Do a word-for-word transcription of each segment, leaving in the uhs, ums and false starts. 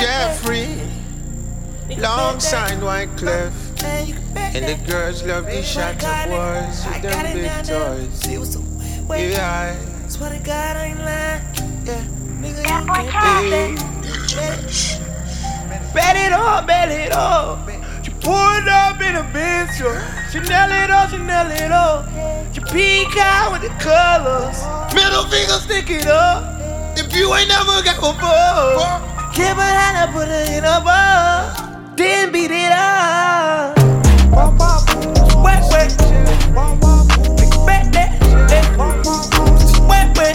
Jeffrey, alongside Wyclef. And the girls love these shots of words with them big toys. Yeah, swear to God I ain't lying. Yeah, nigga, you can't bet it all, bet it all. She poured up in a bitch, she nail it all, she nail it all. She peek out with the colors, middle finger stick it up. If you ain't never got before, give her hand and put her in a bar, then beat it up. Wet, wet, bet that, wet, wet,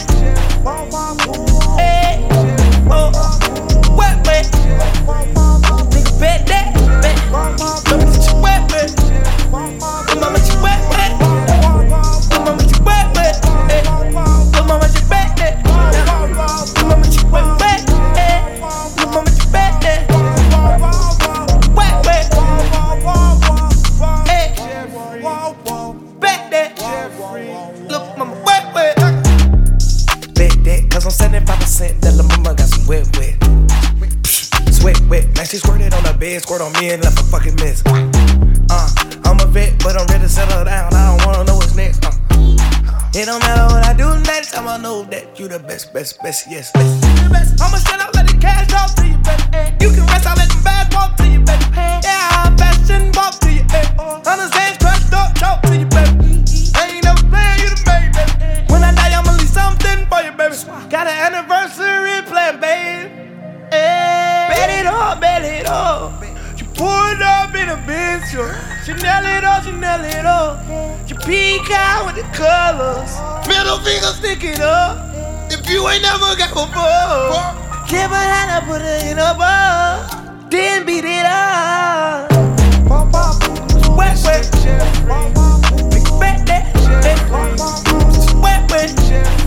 hey, oh, wet, wet, nigga bet that, bet, mama you wet, wet, mama you wet, wet, mama you wet, wet, hey, mama you bet that, mama you wet, wet, hey, mama you bet that, wet, wet, hey, bet that, look mama wet, wet, bet that, cause I'm seventy-five percent that la mama got some wet, wet. Sweat wet, now she squirted on the bed, squirt on me and left a fucking mess. Uh, I'm a vet, but I'm ready to settle down. I don't wanna know what's next. Uh, it don't matter what I do next time. I know that you the best, best, best, yes, best. The best. I'ma stand up, let the cash talk to you, baby. You can rest, I'll let them bags walk to you, baby. Yeah, I'm fashion walk to you, baby. Understand, crushed up, talk to you, baby. I ain't never playing you the baby, baby. When I die, I'ma leave something for you, baby. Got an anniversary plan, baby. Hey, bet it all, bet it all. She poured up in a bitch, she nail it all, she nail it all. She peek out with the colors, middle finger stick it up. If you ain't never got before, give her hand and put her in a bar, then beat it up. Wet, wet, bet that, wet, wet,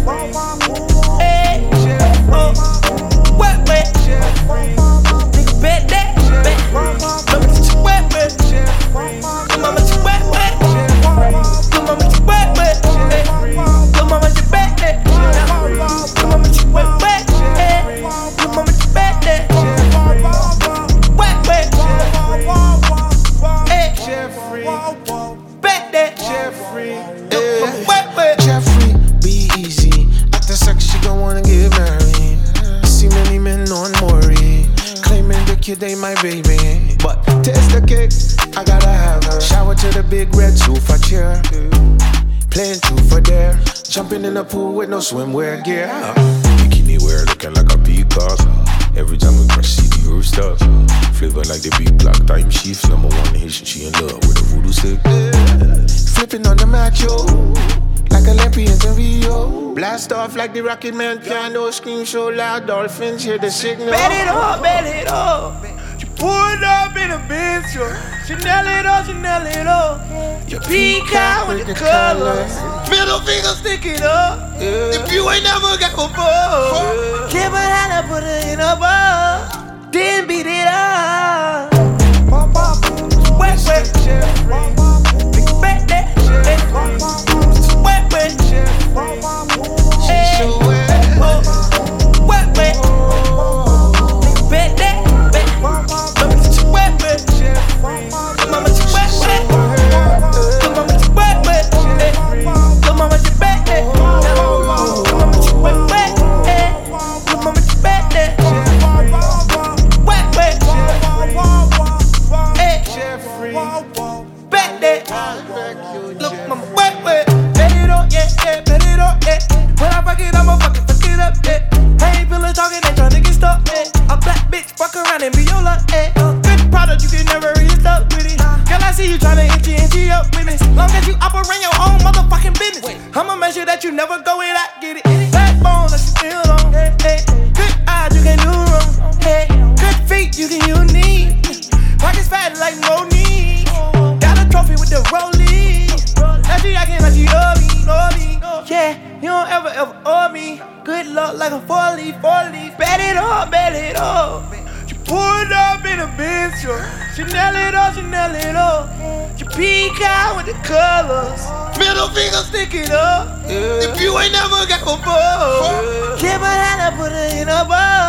hey, oh, wet, wet. Nigga bet that, bet. Mama you wet, wet. Mama you wet, wet. Mama you wet, wet. Mama you bet that. Mama you wet, wet. Mama you bet that. Wet, wet. Hey, Jeffrey, bet that. Jeffrey, wet, wet. Jeffrey, be easy. After sex, she gon' wanna get married. See many men on Maury, claiming the kid ain't my baby. But taste the cake, I gotta have her. Shower to the big red sofa chair, playing two for there. Jumping in the pool with no swimwear gear. Bikini wear looking like a peacock. Every time we crash, see the rooster. Flavor like the big black time shifts. Number one Haitian, she in love with a voodoo stick. Yeah. Flipping on the mat, yo, like Olympians in Rio. Blast off like the Rocket Man piano. Scream so loud, dolphins hear the signal. Bet it all, bet it all. She poured up in a bitch, she nail it all, she nail it all. You peek out with the colors, middle finger stick it up. Yeah. If you ain't never got before, give her hand and put her in a bar, then beat it up. Wet, wet, bet that, wet, wet. She's so wet. Oh, wet, wet. Nigga bet that, bet. Mama you wet, wet. Mama you wet, wet. Mama you wet, wet. Mama you bet that. Mama you wet, wet. Mama you bet that. Wet, wet. Hey, bet that. Look, mama wet, wet. Bet it on, yeah, yeah, bet it on, yeah. When I fuck it, I'ma fucking fuck it up, yeah. I ain't feelin' talking, ain't tryna get stuck, yeah. A black bitch, fuck around and be your luck, yeah. Good product, you can never really stuck with it. Girl, I see you tryna itchy, itchy up with it. Long as you operate your own motherfucking business, I'ma make sure that you never go without get it. Backbone, let you feel on, hey, hey. Good eyes, you can do wrong, hey. Good feet, you can unique. Pockets fat like no need. Got a trophy with the rollie. Now she acting like she owe me, owe me. Yeah, you don't ever, ever owe me. Good luck like a four-leaf, four-leaf. Bet it all, bet it all. She poured up in a bitch, she nail it all, she nail it all. She peek out with the colors, middle finger stick it up. Yeah. If you ain't never got before, give her hand and put her in a bar.